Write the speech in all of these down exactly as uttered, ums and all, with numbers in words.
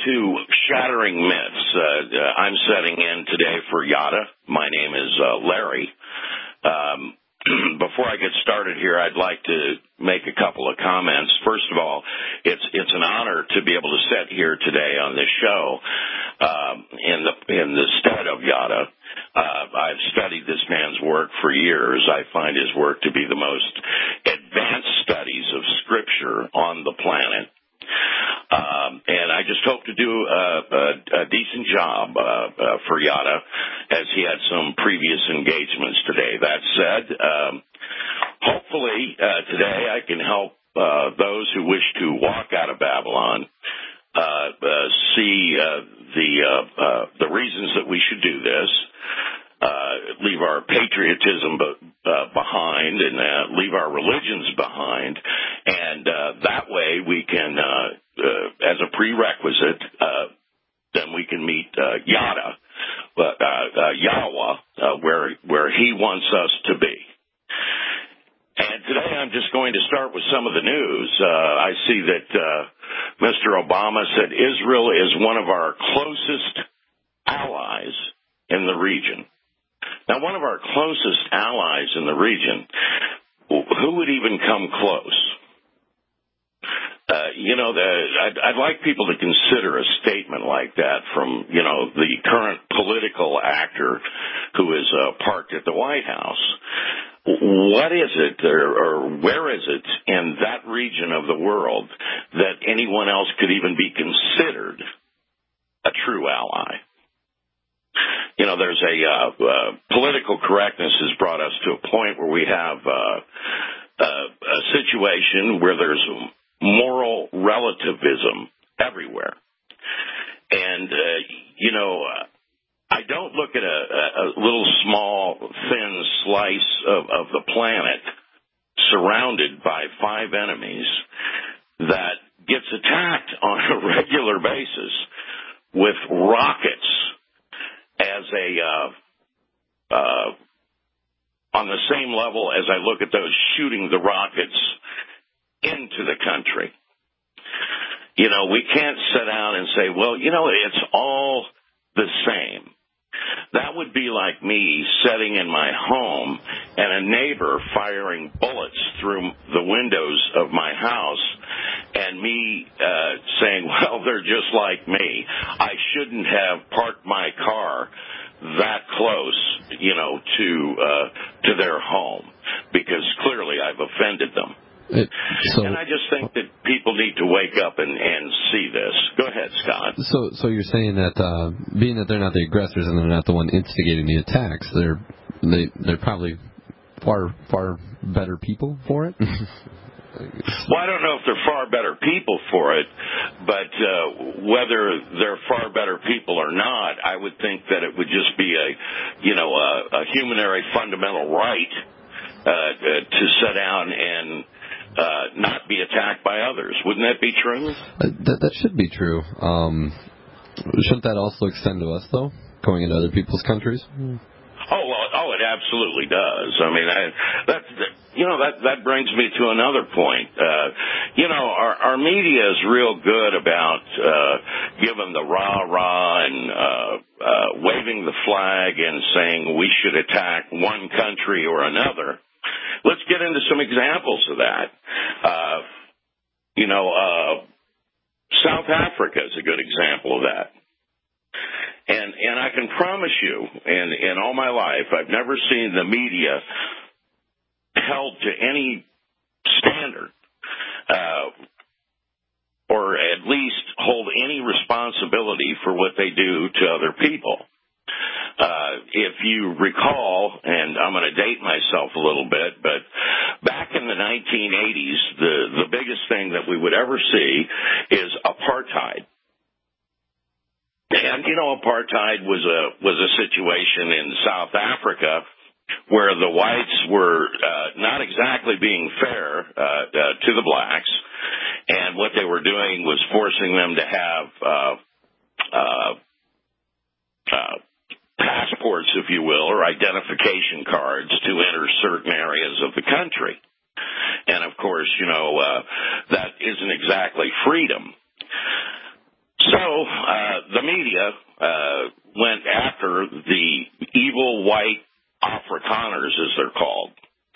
to Shattering Myths. Uh, I'm setting in today for Yada. My name is uh, Larry. Um, before I get started here, I'd like to make a couple of comments. First of all, it's it's an honor to be able to sit here today on this show um, in the in the stead of Yada. Uh, I've studied this man's work for years. I find his work to be the most advanced studies of Scripture on the planet. Um, and I just hope to do a, a, a decent job uh, uh, for Yada, as he had some previous engagements today. That said, um, hopefully uh, today I can help uh, those who wish to walk out of Babylon uh, uh, see uh, the uh, uh, the reasons that we should do this. Uh, leave our patriotism be, uh, behind and uh, leave our religions behind, and uh, that way we can, uh, uh, as a prerequisite, uh, then we can meet uh, Yada, uh, uh, Yahweh, uh, where where He wants us to be. And today I'm just going to start with some of the news. Uh, I see that uh, Mister Obama said Israel is one of our closest allies in the region. Now, one of our closest allies in the region, who would even come close? Uh, you know, the, I'd, I'd like people to consider a statement like that from, you know, the current political actor who is uh, parked at the White House. What is it, or, or where is it in that region of the world that anyone else could even be considered a true ally? You know, there's a uh, uh, political correctness has brought us to a point where we have uh, uh, a situation where there's moral relativism everywhere. And, uh, you know, I don't look at a, a little small, thin slice of, of the planet surrounded by five enemies that gets attacked on a regular basis with rockets as a, uh, uh, on the same level as I look at those shooting the rockets into the country. You know, we can't sit down and say, well, you know, it's all the same. That would be like me sitting in my home and a neighbor firing bullets through the windows of my house and me uh, saying, well, they're just like me. I shouldn't have parked my car that close, you know, to uh, to their home because clearly I've offended them. It, so, and I just think that people need to wake up and, and see this. Go ahead, Scott. So, so you're saying that uh, being that they're not the aggressors and they're not the one instigating the attacks, they're they they're probably far far better people for it. Well, I don't know if they're far better people for it, but uh, whether they're far better people or not, I would think that it would just be a, you know, a, a humanitary fundamental right uh, uh, to sit down and uh, not be attacked by others. Wouldn't that be true? Uh, that, that should be true. Um, shouldn't that also extend to us, though, going into other people's countries? Oh, well, oh, it absolutely does. I mean, I, that, that you know, that that brings me to another point. Uh, you know, our, our media is real good about uh, giving the rah-rah and uh, uh, waving the flag and saying we should attack one country or another. Let's get into some examples of that. Uh, you know, uh, South Africa is a good example of that. And and I can promise you, in, in all my life, I've never seen the media held to any standard, uh, or at least hold any responsibility for what they do to other people. Uh, if you recall, and I'm going to date myself a little bit, but back in the nineteen eighties, the, the biggest thing that we would ever see is apartheid. And, you know, apartheid was a was a situation in South Africa where the whites were uh, not exactly being fair uh, uh, to the blacks, and what they were doing was forcing them to have uh, uh, uh, passports, if you will, or identification cards to enter certain areas of the country. And, of course, you know, uh, that isn't exactly freedom. So uh, the media uh, went after the evil white Afrikaners, as they're called,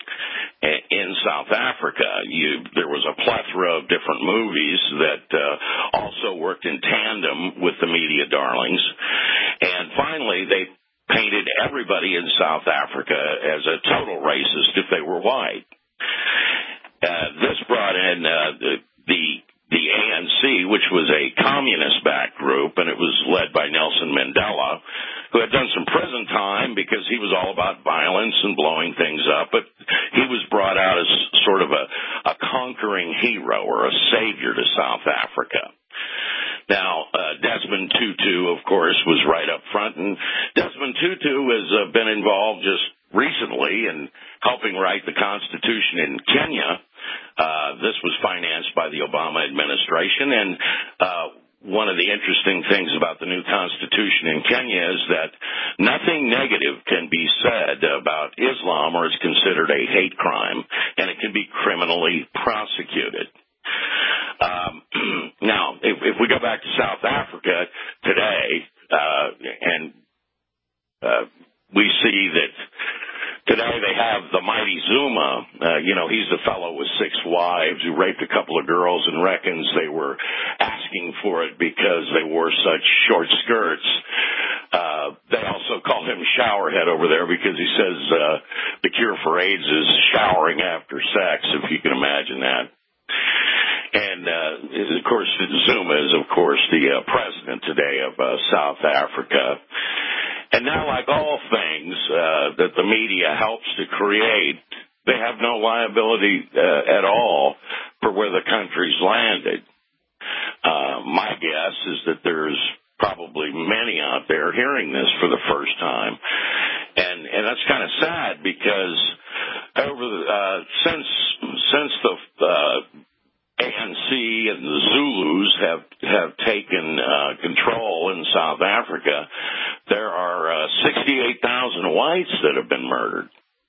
in South Africa. You, there was a plethora of different movies that uh, also worked in tandem with the media darlings. And finally, they painted everybody in South Africa as a total racist if they were white. Uh, this brought in uh, the, the the A N C, which was a communist-backed group, and it was led by Nelson Mandela, who had done some prison time because he was all about violence and blowing things up, but he was brought out as sort of a, a conquering hero or a savior to South Africa. Now, uh, Desmond Tutu, of course, was right up front, and Desmond Tutu has uh, been involved just recently in helping write the Constitution in Kenya. Uh, this was financed by the Obama administration, and uh, one of the interesting things about the new Constitution in Kenya is that nothing negative can be said about Islam or is considered a hate crime, and it can be criminally prosecuted. Um, now, if, if we go back to South Africa today, uh, and uh, we see that today they have the mighty Zuma. Uh, you know, he's the fellow with six wives who raped a couple of girls and reckons they were asking for it because they wore such short skirts. Uh, they also call him Showerhead over there because he says uh, the cure for AIDS is showering after sex, if you can imagine that. And, uh, of course, Zuma is, of course, the uh, president today of uh, South Africa. And now, like all things uh, that the media helps to create, they have no liability uh, at all for where the country's landed. Uh, my guess is that there's probably many out there hearing this for the first time. And, and that's kind of sad because over the, uh, since, since the, uh, A N C and the Zulus have have taken uh, control in South Africa, there are uh, sixty-eight thousand whites that have been murdered.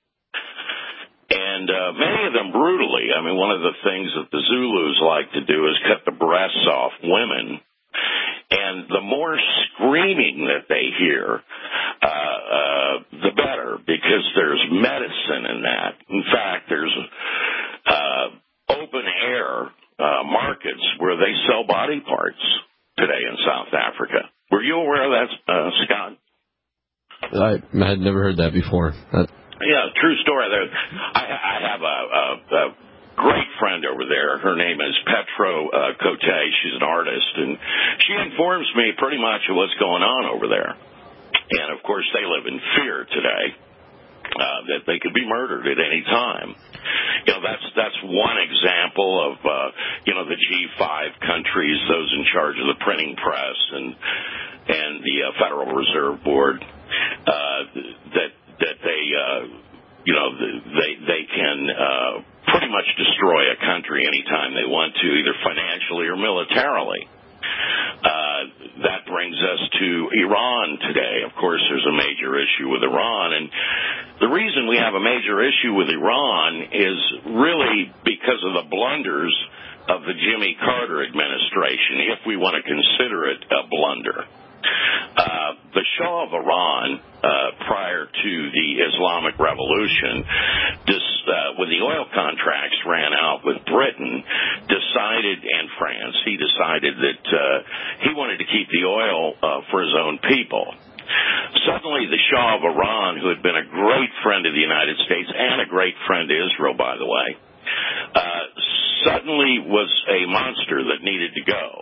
And uh, many of them brutally. I mean, one of the things that the Zulus like to do is cut the breasts off women. And the more screaming that they hear, uh, uh, the better, because there's medicine in that. In fact, there's uh, open air Uh, markets where they sell body parts today in South Africa. Were you aware of that, uh, Scott? I, I had never heard that before. That... Yeah, true story. There, I, I have a, a, a great friend over there. Her name is Petro uh, Cote. She's an artist, and she informs me pretty much of what's going on over there. And, of course, they live in fear today. Uh, that they could be murdered at any time. You know, that's that's one example of, uh, you know, the G five countries, those in charge of the printing press and and the uh, Federal Reserve Board, uh, that that they, uh, you know, they they can uh, pretty much destroy a country anytime they want to, either financially or militarily. Uh, that brings us to Iran today. Of course, there's a major issue with Iran, and the reason we have a major issue with Iran is really because of the blunders of the Jimmy Carter administration, if we want to consider it a blunder. Uh, the Shah of Iran, uh, prior to the Islamic Revolution, dis, uh, when the oil contracts ran out with Britain, decided, and France, he decided that uh, he wanted to keep the oil uh, for his own people. Suddenly, the Shah of Iran, who had been a great friend of the United States and a great friend to Israel, by the way, uh, suddenly was a monster that needed to go.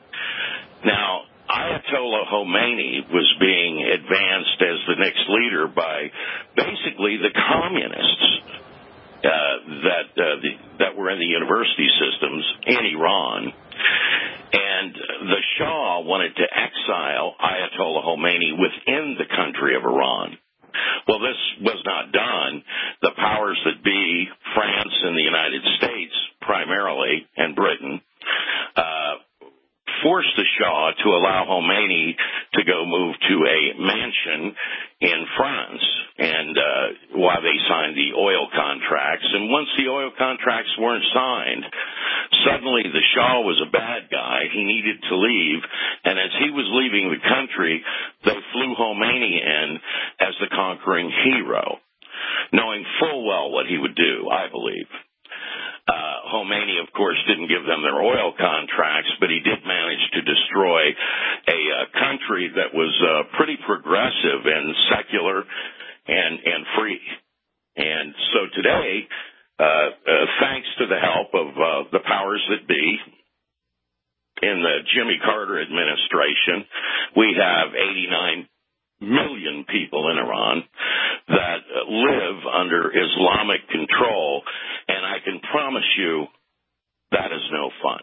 Now, Ayatollah Khomeini was being advanced as the next leader by basically the communists uh, that uh, the, that were in the university systems in Iran. And the Shah wanted to exile Ayatollah Khomeini within the country of Iran. Well, this was not done. The powers that be, France and the United States primarily, and Britain, uh, forced the Shah to allow Khomeini to go move to a mansion in France, and uh, while they signed the oil contracts. And once the oil contracts weren't signed, suddenly the Shah was a bad guy. He needed to leave, and as he was leaving the country, they flew Khomeini in as the conquering hero, knowing full well what he would do, I believe. Uh, Khomeini, of course, didn't give them their oil contracts, but he did manage to destroy a uh, country that was uh, pretty progressive and secular and, and free. And so today, uh, uh, thanks to the help of uh, the powers that be in the Jimmy Carter administration, we have eighty-nine million people in Iran that live under Islamic control, and I can promise you that is no fun.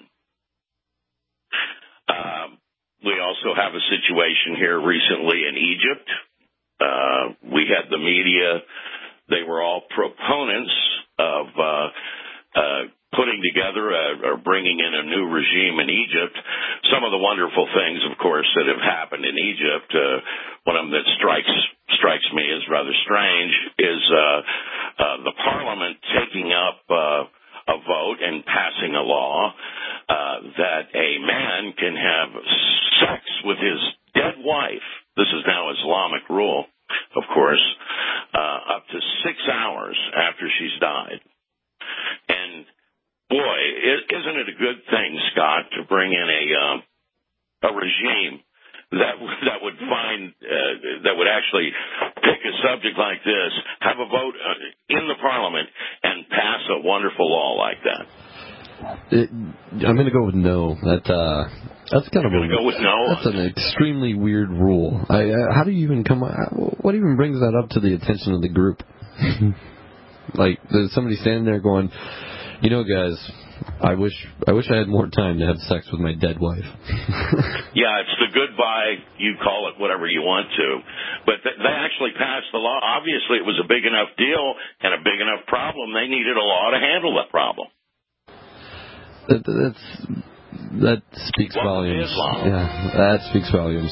Um, we also have a situation here recently in Egypt. Uh, we had the media. They were all proponents of uh, uh, putting together a, or bringing in a new regime in Egypt. Some of the wonderful things, of course, that have happened in Egypt, uh, one of them that strikes strikes me as rather strange, is uh, uh, the parliament taking up uh, a vote and passing a law uh, that a man can have sex with his dead wife. This is now Islamic rule, of course, uh, up to six hours after she's died. And boy, isn't it a good thing, Scott, to bring in a uh, a regime that that would find uh, that would actually pick a subject like this, have a vote uh, in the parliament, and pass a wonderful law like that? It, I'm going to go with no. That uh, that's kind of a, go with no. That's an extremely weird rule. I, uh, how do you even come? What even brings that up to the attention of the group? Like, there's somebody standing there going, you know, guys, I wish I wish I had more time to have sex with my dead wife. Yeah, it's the goodbye, you call it whatever you want to. But th- they actually passed the law. Obviously, it was a big enough deal and a big enough problem. They needed a law to handle that problem. That, that's, that speaks Welcome volumes. to Islam. Yeah, that speaks volumes.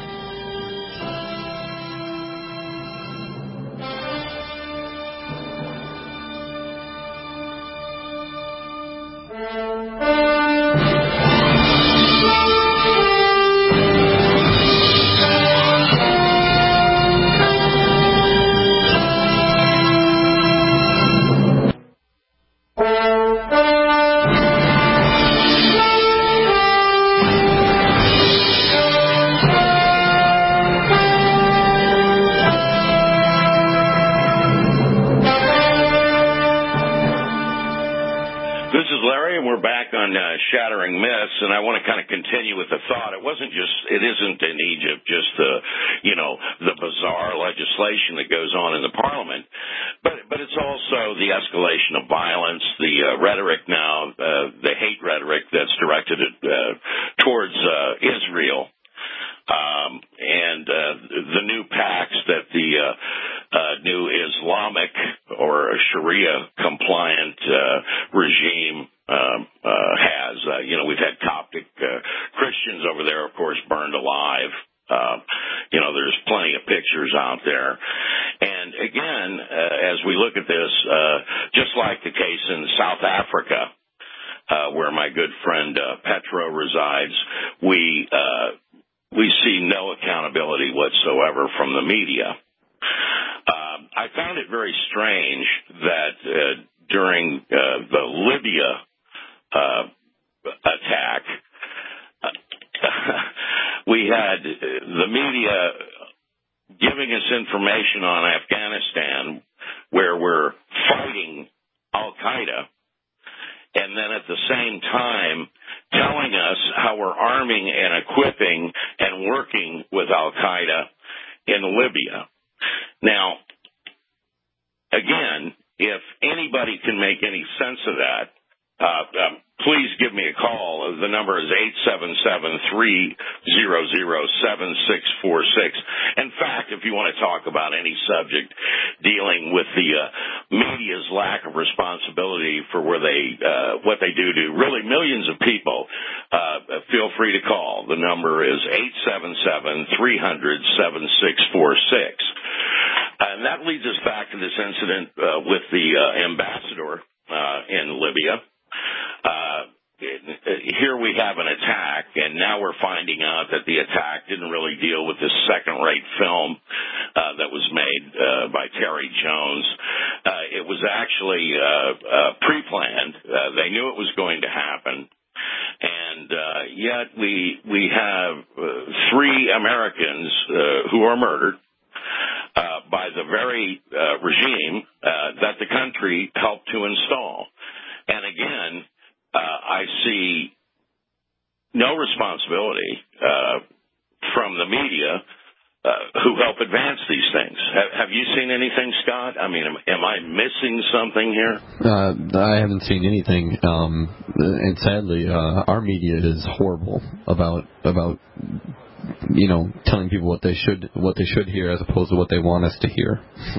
Shattering myths, and I want to kind of continue with the thought. It wasn't just, it isn't in Egypt just the, you know, the bizarre legislation that goes on in the parliament, but but it's also the escalation of violence, the uh, rhetoric now, uh, the hate rhetoric that's directed at, uh, towards uh, Israel. Um, and uh, the new pacts that the uh, uh, new Islamic or Sharia-compliant uh, regime um, uh, has. Uh, you know, we've had Coptic uh, Christians over there, of course, burned alive. Uh, you know, there's plenty of pictures out there. And again, uh, as we look at this, uh, just like the case in South Africa, uh, where my good friend uh, Petro resides, we uh, we see no accountability whatsoever from the media. Uh, I found it very strange that uh, during uh, the Libya uh, attack, we had the media giving us information on Afghanistan where we're fighting Al-Qaeda, and then at the same time telling us how we're arming and equipping and working with Al-Qaeda in Libya. Now, again, if anybody can make any sense of that, uh, um, please give me a call. The number is eight seven seven, three zero zero, seven six four six. In fact, if you want to talk about any subject dealing with the uh, media's lack of responsibility for where they, uh, what they do to really millions of people, uh, feel free to call. The number is eight seven seven, three hundred, seven six four six. And that leads us back to this incident uh, with the uh, ambassador uh, in Libya. Uh, here we have an attack, and now we're finding out that the attack didn't really deal with this second-rate film uh, that was made uh, by Terry Jones. Uh, it was actually uh, uh, pre-planned. Uh, they knew it was going to happen. And uh, yet we we have uh, three Americans uh, who are murdered uh, by the very uh, regime uh, that the country helped to install. And again, uh, I see no responsibility uh, from the media uh, who help advance these things. Have, have you seen anything, Scott? I mean, am, am I missing something here? Uh, I haven't seen anything, um, and sadly, uh, our media is horrible about about you know telling people what they should what they should hear as opposed to what they want us to hear.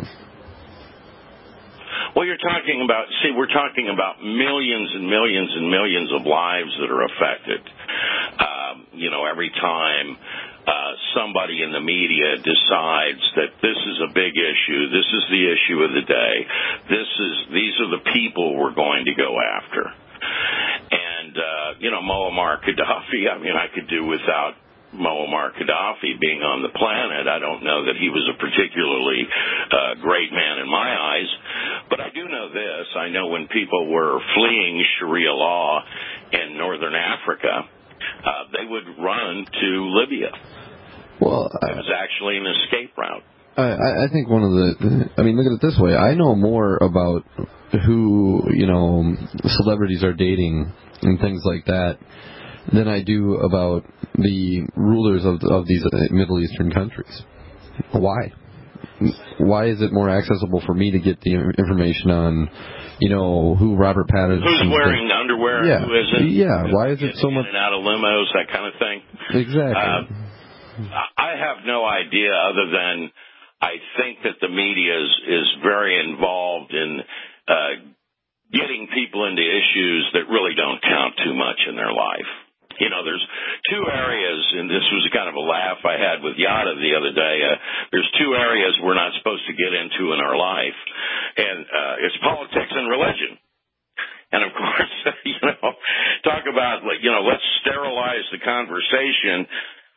Well, you're talking about, see, we're talking about millions and millions and millions of lives that are affected. Um, you know, every time uh, somebody in the media decides that this is a big issue, this is the issue of the day, this is, these are the people we're going to go after. And, uh, you know, Muammar Gaddafi, I mean, I could do without Muammar Gaddafi being on the planet. I don't know that he was a particularly uh, great man in my eyes, but I do know this. I know when people were fleeing Sharia law in northern Africa, uh, they would run to Libya. Well, I, it was actually an escape route. I, I think one of the, I mean, look at it this way. I know more about who, you know, celebrities are dating and things like that than I do about the rulers of of these Middle Eastern countries. Why? Why is it more accessible for me to get the information on, you know, who Robert Pattinson? Who's wearing underwear? Yeah. Who isn't? Yeah. Why is it so much? In and out of limos, that kind of thing. Exactly. Uh, I have no idea other than I think that the media is is very involved in uh, getting people into issues that really don't count too much in their life. You know, there's two areas, and this was kind of a laugh I had with Yada the other day. Uh, there's two areas we're not supposed to get into in our life, and uh, it's politics and religion. And, of course, you know, talk about, you know, let's sterilize the conversation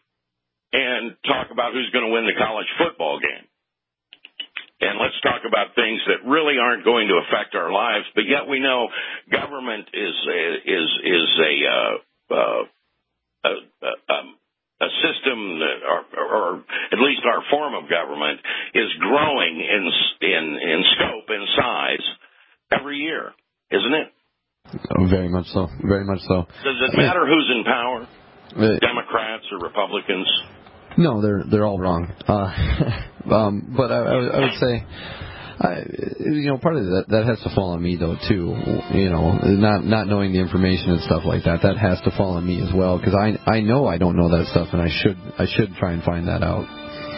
and talk about who's going to win the college football game. And let's talk about things that really aren't going to affect our lives, but yet we know government is is is a uh, uh, a, a, a system that, or, or at least our form of government, is growing in in in scope and size every year, isn't it? Oh, very much so. Very much so. Does it matter who's in power, Democrats or Republicans? No, they're they're all wrong. Uh, um, but I, I, would, I would say, I, you know, part of that that has to fall on me though too. You know, not not knowing the information and stuff like that, that has to fall on me as well because I I know I don't know that stuff and I should I should try and find that out.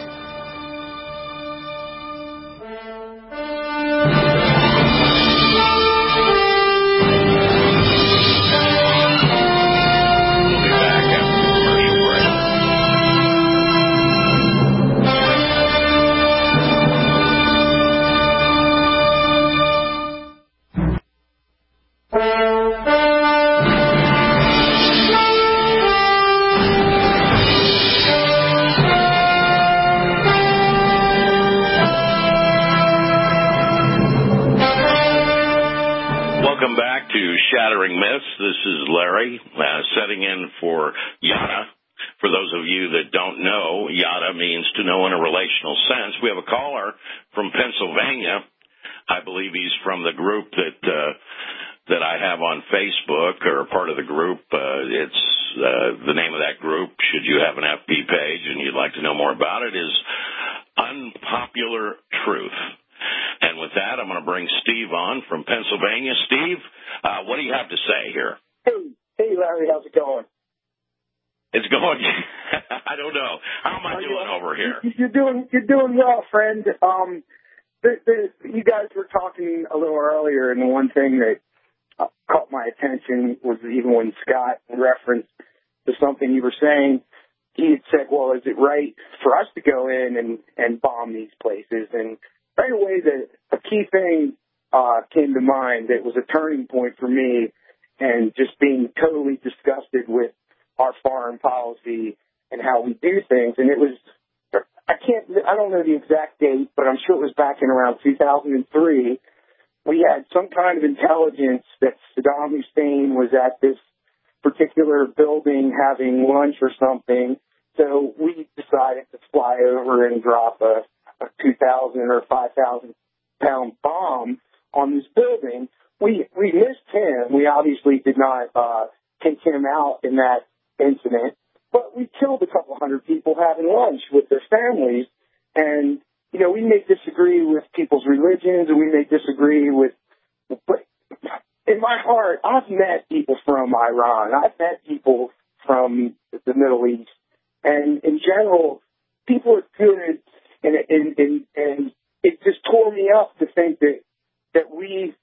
Friend, um, the, the, you guys were talking a little earlier, and the one thing that uh, caught my attention was even when Scott referenced to something you were saying, he had said, well, is it right for us to go in and, and bomb these places? And right away, the, a key thing uh, came to mind that was a turning point for me, and just being totally disgusted with our foreign policy and how we do things. And it was, I can't, I don't know the exact date, but I'm sure it was back in around two thousand three. We had some kind of intelligence that Saddam Hussein was at this particular building having lunch or something. So we decided to fly over and drop a, a two thousand or five thousand pound bomb on this building. We we missed him. We obviously did not uh, take him out in that incident, but we killed a couple hundred people having lunch with their families. And, you know, we may disagree with people's religions and we may disagree with, but in my heart, I've met people from Iran. I've met people from the Middle East. And in general, people are good, and, and, and, and it just tore me up to think that, that we,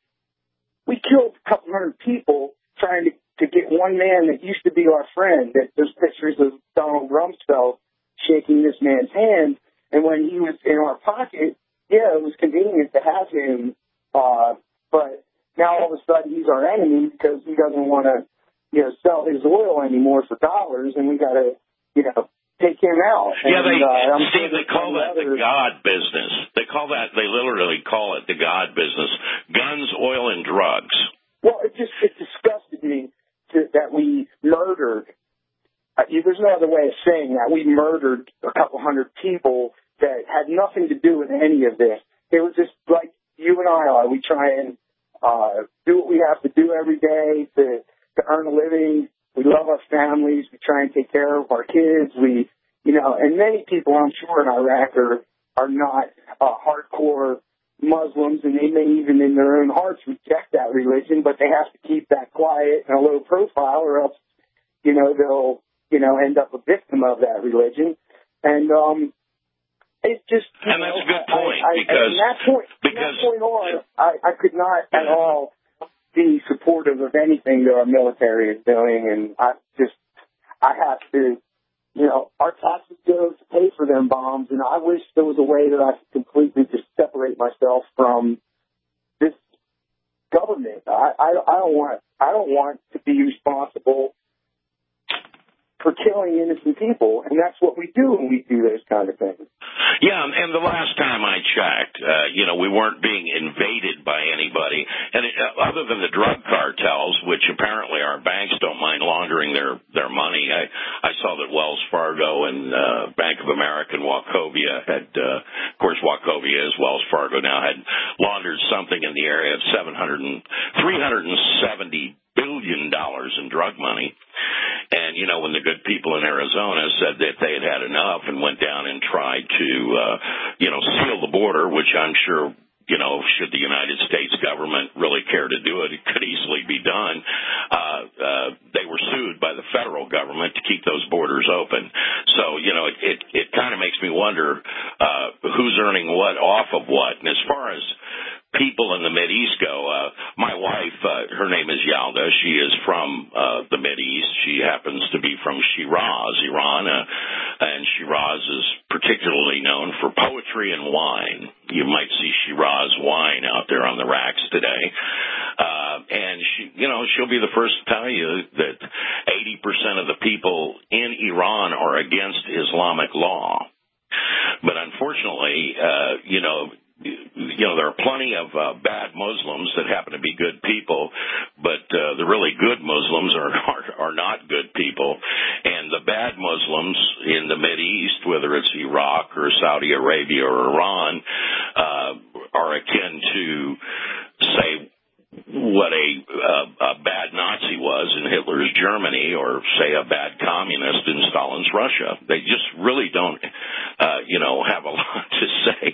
we killed a couple hundred people trying to, to get one man that used to be our friend. That there's pictures of Donald Rumsfeld shaking this man's hand, and when he was in our pocket, yeah, it was convenient to have him, uh, but now all of a sudden he's our enemy because he doesn't want to, you know, sell his oil anymore for dollars, and we got to, you know, take him out. Yeah, they, and, uh, I'm Steve, sure they call that other... the God business. They call that, they literally call it the God business. Guns, oil, and drugs. Well, it just, it disgusted me to, that we murdered, uh, there's no other way of saying that, we murdered a couple hundred people that had nothing to do with any of this. It was just like you and I are. We try and uh, do what we have to do every day to, to earn a living. We love our families. We try and take care of our kids. We, you know, and many people, I'm sure, in Iraq are, are not uh, hardcore Muslims, and they may even in their own hearts reject that religion, but they have to keep that quiet and a low profile, or else, you know, they'll, you know, end up a victim of that religion. And um, it's just, you and know, that's a good I, point, I, because, from that point, because, from that point on, I, I could not at all be supportive of anything that our military is doing, and I just, I have to, you know, our taxes go to pay for them bombs, and I wish there was a way that I could completely just separate myself from this government. I, I, I don't want, I don't want to be responsible for killing innocent people, and that's what we do when we do those kind of things. Yeah, and the last time I checked, uh, you know, we weren't being invaded by anybody, and it, uh, other than the drug cartels, which apparently our banks don't mind laundering their, their money. I, I saw that Wells Fargo and uh, Bank of America and Wachovia had, uh, of course, Wachovia is Wells Fargo now, had laundered something in the area of seven hundred and three hundred seventy billion dollars in drug money. And, you know, when the good people in Arizona said that they had had enough and went down and tried to, uh, you know, seal the border, which I'm sure, you know, should the United States government really care to do it, it could easily be done. Uh, uh, they were sued by the federal government to keep those borders open. So, you know, it, it, it kind of makes me wonder uh, who's earning what off of what. And as far as people in the Mideast go, uh, my wife, uh, her name is Yalda. She is from uh, the Mideast. She happens to be from Shiraz, Iran, uh, and Shiraz is particularly known for poetry and wine. You might see Shiraz wine out there on the racks today. Uh, and, she, you know, she'll be the first to tell you that eighty percent of the people in Iran are against Islamic law. But unfortunately, uh, you know, you know, there are plenty of uh, bad Muslims that happen to be good people, but uh, the really good Muslims are, are are not good people. And the bad Muslims in the Mideast, whether it's Iraq or Saudi Arabia or Iran, uh, are akin to, say, what a, uh, a bad Nazi was in Hitler's Germany, or say a bad communist in Stalin's Russia. They just really don't, uh, you know, have a lot to say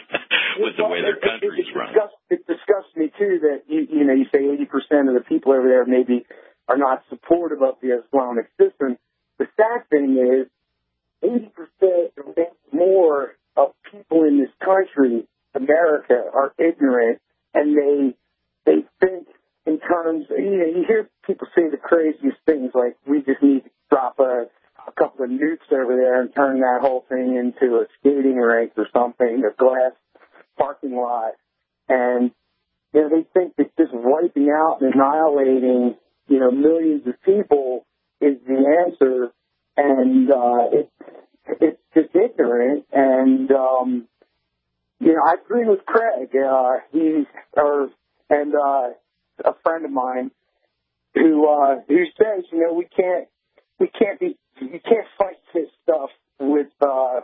with the way their country's run. It disgusts me too that you, you know, you say eighty percent of the people over there maybe are not supportive of the Islamic system. The sad thing is, eighty percent or more of people in this country, America, are ignorant, and they. They think in terms, you know, you hear people say the craziest things, like we just need to drop a, a couple of nukes over there and turn that whole thing into a skating rink or something, a glass parking lot. And, you know, they think that just wiping out and annihilating you know, millions of people is the answer, and uh, it, it's just ignorant. And um, you know, I agree with Craig. Uh, he or and uh, a friend of mine who uh, who says, you know, we can't we can't be you can't fight this stuff with uh,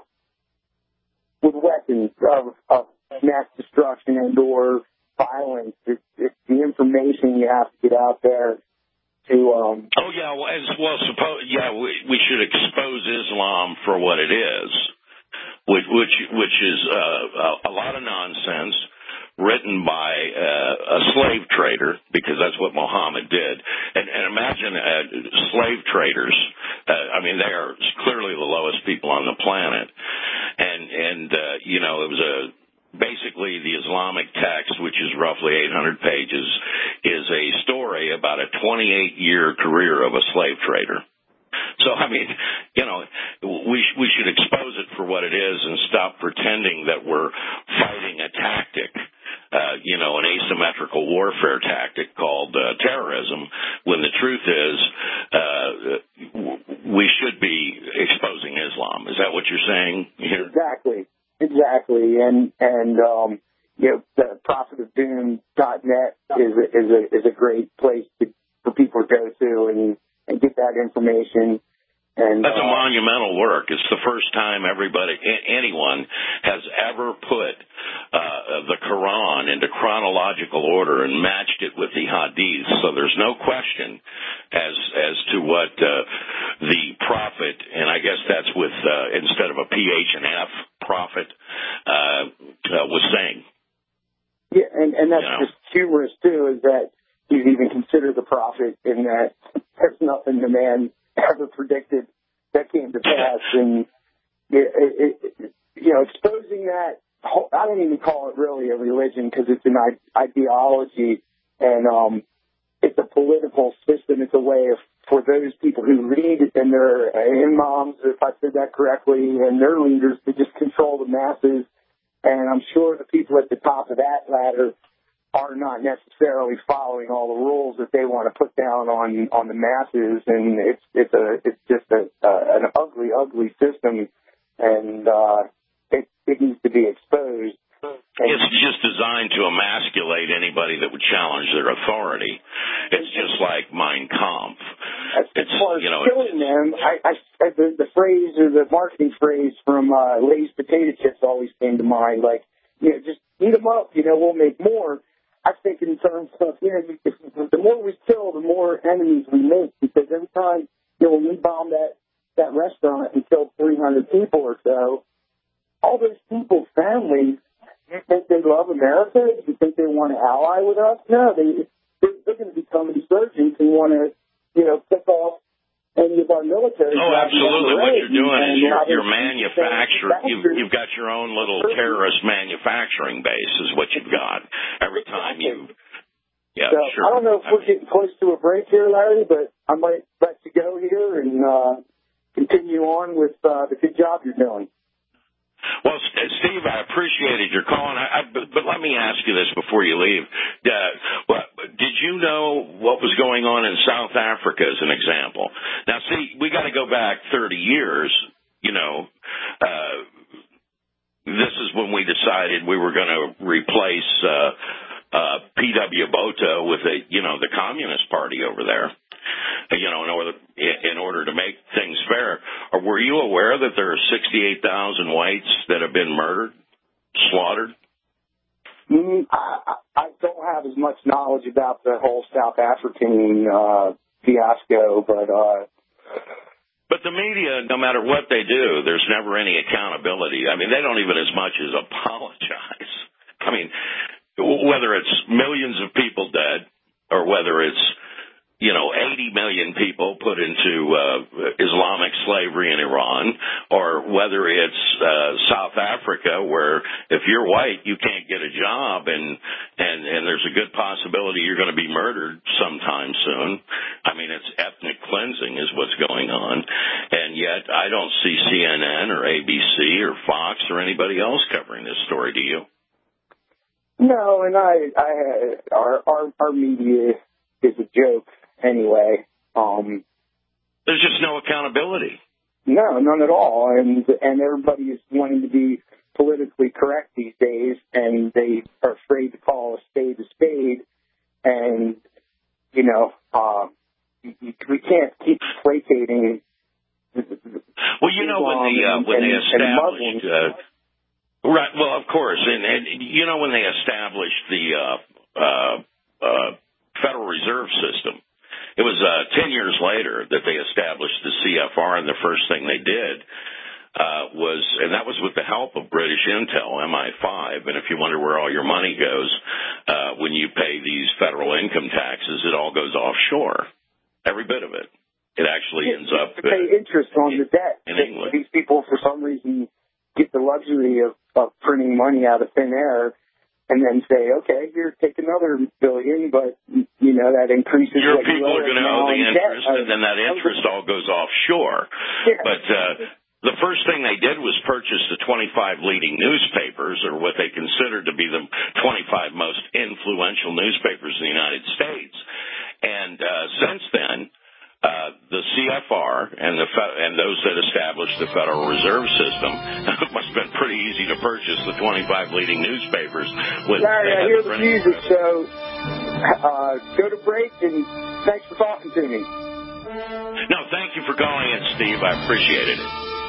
with weapons of, of mass destruction and or violence. It's, it's the information you have to get out there to. Um, oh yeah, well, as well, suppose yeah, we, we should expose Islam for what it is, which which, which is uh, a lot of nonsense written by uh, a slave trader, because that's what Muhammad did. And, and imagine uh, slave traders. Uh, I mean, they are clearly the lowest people on the planet. And, and uh, you know, it was a basically the Islamic text, which is roughly eight hundred pages, is a story about a twenty-eight year career of a slave trader. So, I mean, you know, we we should expose it for what it is and stop pretending that we're fighting a tactic, uh, you know, an asymmetrical warfare tactic called uh, terrorism, when the truth is uh, we should be exposing Islam. Is that what you're saying here? Exactly, exactly. And, and um, you know, the prophet of doom dot net is a, is a, is a great place to, for people to go to and, and get that information. And that's uh, a monumental work. It's the first time everybody, anyone, has ever put uh, the Quran into chronological order and matched it with the Hadith. So there's no question as as to what uh, the prophet, and I guess that's with uh, instead of a P H and F, prophet, uh, uh, was saying. Yeah, and, and that's you know? just humorous too, is that he's even considered the prophet, in that there's nothing the man ever predicted that came to pass. And it, it, it, you know, exposing that, I don't even call it really a religion, because it's an ideology, and um, it's a political system. It's a way of, for those people who read and their imams, if I said that correctly, and their leaders, to just control the masses. And I'm sure the people at the top of that ladder are not necessarily following all the rules that they want to put down on on the masses, and it's it's a it's just a uh, an ugly ugly system, and uh, it it needs to be exposed. And it's just designed to emasculate anybody that would challenge their authority. It's just like Mein Kampf. As, as far as you know, killing them, I, I the, the phrase or the marketing phrase from uh, Lay's potato chips always came to mind. Like, you know, just eat them up. You know, we'll make more. I think in terms of, you know, if, the more we kill, the more enemies we make, because every time, you know, when we bomb that, that restaurant and killed three hundred people or so, all those people's families, you think they love America? Do you think they want to ally with us? No, they, they're, they're going to become insurgents and want to, you know, pick off any of our military. Oh, absolutely. What you're doing is you're, you're manufacturing. You've, you've got your own little terrorist manufacturing base is what you've got. Every time you... Yeah, so, sure. I don't know if I we're mean, getting close to a break here, Larry, but I might let you go here and uh, continue on with uh, the good job you're doing. Well, Steve, I appreciated your call, and I, I, but, but let me ask you this before you leave. Uh, what, did you know what was going on in South Africa, as an example? Now, see, we got to go back thirty years, you know. Uh, this is when we decided we were going to replace uh, uh, P W Botha with, a, you know, the Communist Party over there. You know, in order in order to make things fair. Or were you aware that there are sixty-eight thousand whites that have been murdered, slaughtered? Mm, I, I don't have as much knowledge about the whole South African uh, fiasco, but uh, but the media, no matter what they do, there's never any accountability. I mean, they don't even as much as apologize. I mean, whether it's millions of people dead or whether it's, you know, eighty million people put into uh, Islamic slavery in Iran, or whether it's uh, South Africa, where if you're white, you can't get a job, and and and there's a good possibility you're going to be murdered sometime soon. I mean, it's ethnic cleansing is what's going on, and yet I don't see C N N or A B C or Fox or anybody else covering this story. Do you? No, and I, I our our, our media is a joke. anyway. Um, There's just no accountability. No, none at all. And and everybody is wanting to be politically correct these days, and they are afraid to call a spade a spade. And, you know, uh, we can't keep placating. Well, you know, when, the, uh, when and, they established... Uh, right, well, of course. And, and, you know, when they established the uh, uh, uh, Federal Reserve System, it was uh, ten years later that they established the C F R, and the first thing they did uh, was, and that was with the help of British Intel, M I five, and if you wonder where all your money goes uh, when you pay these federal income taxes, it all goes offshore, every bit of it. It actually ends up... To pay interest on the debt. In England. These people, for some reason, get the luxury of, of printing money out of thin air, and then say, okay, here, take another billion, but, you know, that increases... Your what people you are going to owe the interest, debt. and then that interest all goes offshore. Yeah. But uh, the first thing they did was purchase the twenty-five leading newspapers, or what they considered to be the twenty-five most influential newspapers in the United States. And uh, since then... Uh, the C F R and the fe- and those that established the Federal Reserve System, it must have been pretty easy to purchase the twenty-five leading newspapers. With, Larry, I hear the music, press. so uh, go to break, and thanks for talking to me. No, thank you for calling in, Steve. I appreciated it.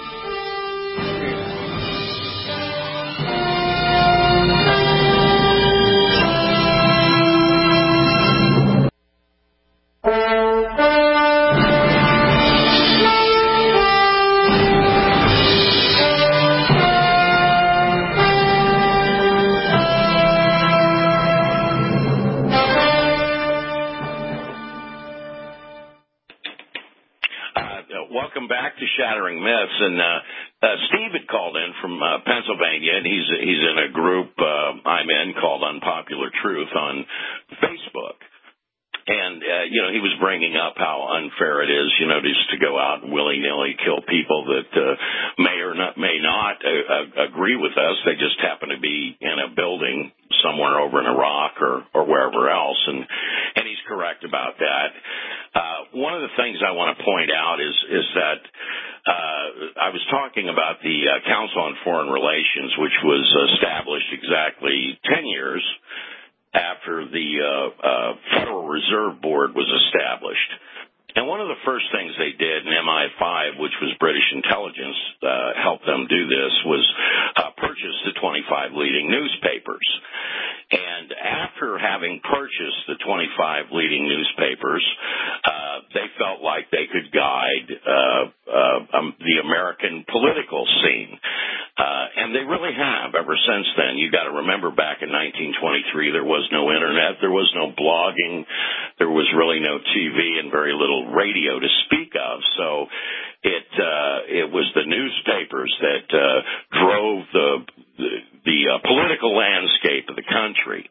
Welcome back to Shattering Myths, and uh, uh, Steve had called in from uh, Pennsylvania, and he's he's in a group uh, I'm in called Unpopular Truth on Facebook. And, uh, you know, he was bringing up how unfair it is, you know, just to go out and willy-nilly kill people that uh, may or not, may not uh, uh, agree with us. They just happen to be in a building somewhere over in Iraq or, or wherever else. And, and he's correct about that. Uh, one of the things I want to point out is, is that uh, I was talking about the uh, Council on Foreign Relations, which was established exactly ten years after the uh, uh, Federal Reserve Board was established. And one of the first things they did, and M I five, which was British intelligence, uh, helped them do this, was uh, purchase the twenty-five leading newspapers. And after having purchased the twenty-five leading newspapers, uh, they felt like they could guide uh, uh, um, the American political scene. Uh, and they really have ever since then. You got to remember, back in nineteen twenty-three, there was no internet, there was no blogging, there was really no T V, and very little radio to speak of. So it uh, it was the newspapers that uh, drove the the, the uh, political landscape of the country.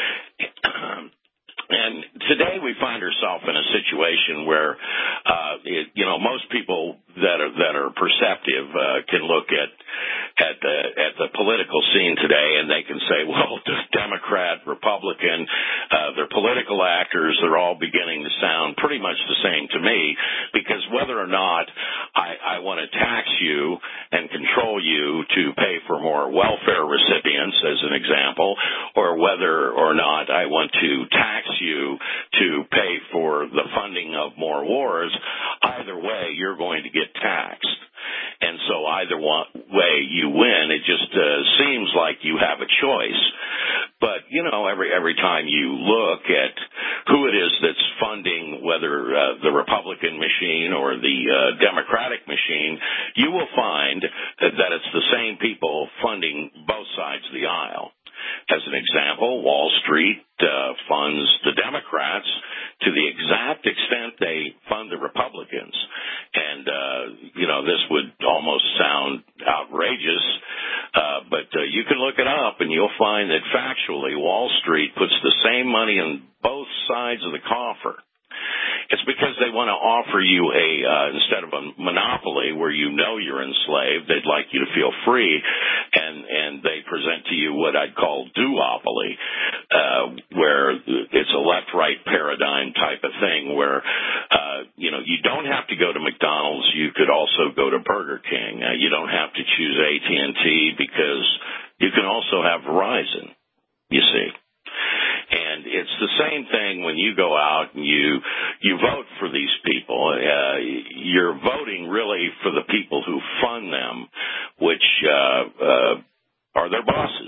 And today we find ourselves in a situation where, uh, it, you know, most people that are that are perceptive uh, can look at at the at the political scene today, and they can say, well, Democrat, Republican, uh, they're political actors. They're all beginning to sound pretty much the same to me, because whether or not I, I want to tax you and control you to pay for more welfare recipients, as an example, or whether or not I want to tax you to pay for the funding of more wars, either way, you're going to get taxed. And so either one way you win, it just uh, seems like you have a choice. But, you know, every every time you look at who it is that's funding, whether uh, the Republican machine or the uh, Democratic machine, you will find that, that it's the same people funding both sides of the aisle. As an example, Wall Street uh, funds the Democrats to the exact extent they fund the Republicans. And, uh, you know, this would almost sound outrageous, uh, but uh, you can look it up and you'll find that factually Wall Street puts the same money in both sides of the coffer. It's because they want to offer you a, uh, instead of a monopoly where you know you're enslaved, they'd like you to feel free, and, and they present to you what I'd call duopoly, uh, where it's a left-right paradigm type of thing where, uh, you know, you don't have to go to McDonald's, you could also go to Burger King. Uh, you don't have to choose A T and T because you can also have Verizon, you see. And it's the same thing when you go out and you you vote for these people. Uh, you're voting really for the people who fund them, which uh, uh, are their bosses.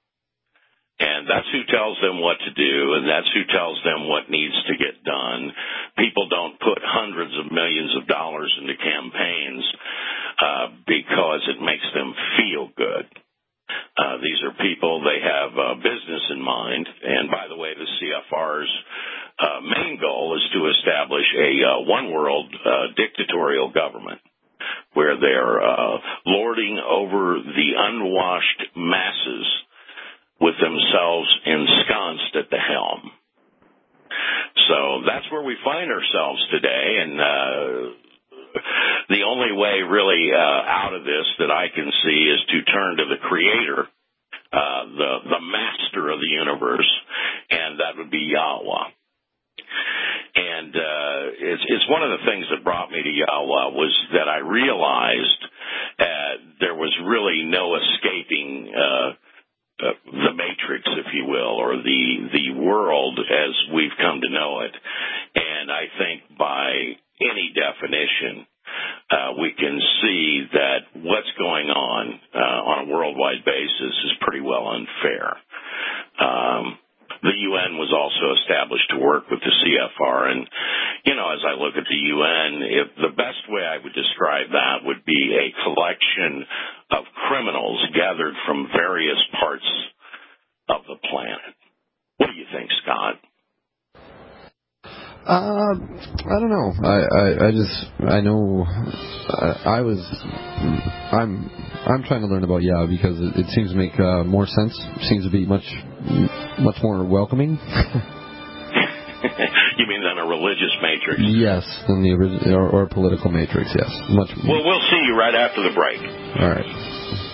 And that's who tells them what to do, and that's who tells them what needs to get done. People don't put hundreds of millions of dollars into campaigns uh, because it makes them feel good. Uh, these are people, they have uh, business in mind, and by the way, the C F R's uh, main goal is to establish a uh, one-world uh, dictatorial government where they're uh, lording over the unwashed masses with themselves ensconced at the helm. So that's where we find ourselves today, and uh the only way really uh, out of this that I can see is to turn to the Creator, uh, the the Master of the universe, and that would be Yahweh. And uh, it's it's one of the things that brought me to Yahweh was that I realized uh, there was really no escaping uh, uh, the matrix, if you will, or the the world as we've come to know it. And I think by any definition, uh, we can see that what's going on uh, on a worldwide basis is pretty well unfair. Um, the U N was also established to work with the C F R, and, you know, as I look at the U N, if the best way I would describe that would be a collection of criminals gathered from various parts of the planet. What do you think, Scott? Uh, I don't know. I, I, I just, I know, I, I was, I'm, I'm trying to learn about Yah because it, it seems to make uh, more sense. Seems to be much, much more welcoming. You mean than a religious matrix? Yes, than the original or, or political matrix. Yes, much. Well, we'll see you right after the break. All right.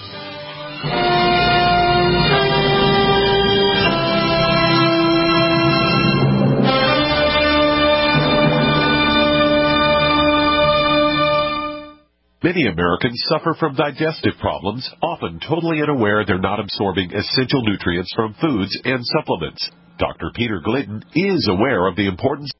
Many Americans suffer from digestive problems, often totally unaware they're not absorbing essential nutrients from foods and supplements. Doctor Peter Glidden is aware of the importance